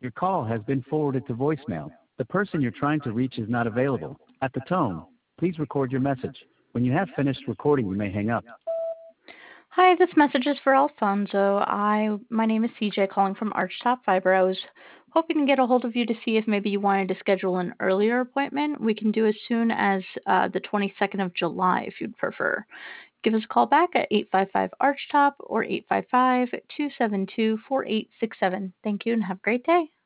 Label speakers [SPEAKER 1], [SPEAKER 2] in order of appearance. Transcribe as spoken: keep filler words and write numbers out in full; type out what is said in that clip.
[SPEAKER 1] Your call has been forwarded to voicemail. The person you're trying to reach is not available. At the tone, please record your message. When you have finished recording, you may hang up.
[SPEAKER 2] Hi, this message is for Alfonso. I my name is C J calling from Archtop Fiber. I was hoping to get a hold of you to see if maybe you wanted to schedule an earlier appointment. We can do as soon as uh, the twenty-second of July if you'd prefer. Give us a call back at eight five five Archtop or eight five five, two seven two, four eight six seven. Thank you and have a great day.